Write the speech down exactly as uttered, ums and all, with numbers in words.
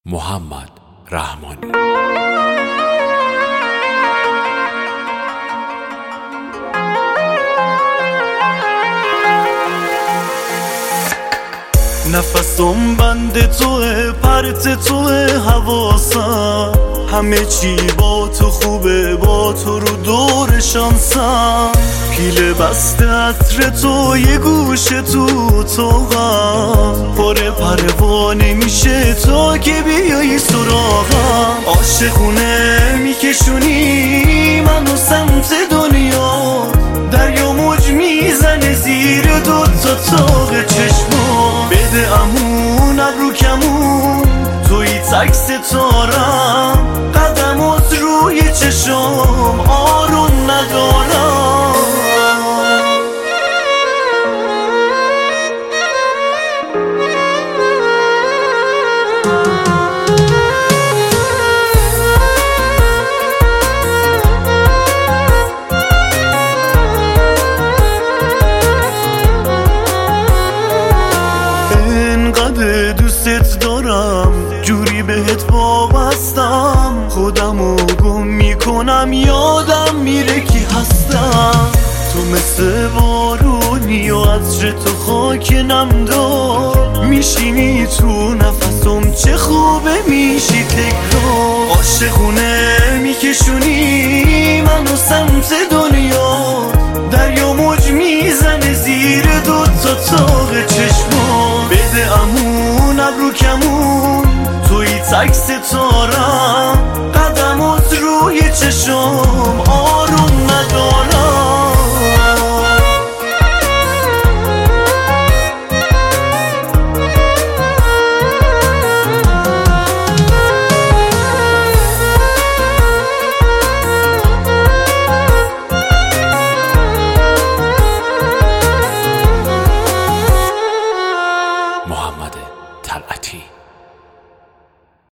محمد رحمانی. نفسم بند توه، پرت توه، حواسم همه چی با تو خوبه، با تو رو دور شانسم. پیله بسته عطر تو، یه گوشه تو اتاقم، پاره پروانه میشه تا که بیایی سراغم. عاشقونه میکشونی منو سمت دنیا، دریا موج میزنه زیر دو تا تاق چشمام. بده امون ابرو کمون، توی تک ستارم، قدمات روی چشام آروم ندارم. انقدر دوست دارم، جوری بهت وابستم، خودمو گم میکنم، یادم میره کی هستم. تو مثل بارونی و عطر تو خاک نمدار، میشینی تو نفسم، چه خوبه میشی تکرار. عاشقونه میکشونی منو سمت دنیا، دریا موج میزنه زیر دو تا تاق چشمام. بده امون ابرو کمون، توی تک ستارم، قدمات روی چشام آروم ندارم. محمد طلعتی.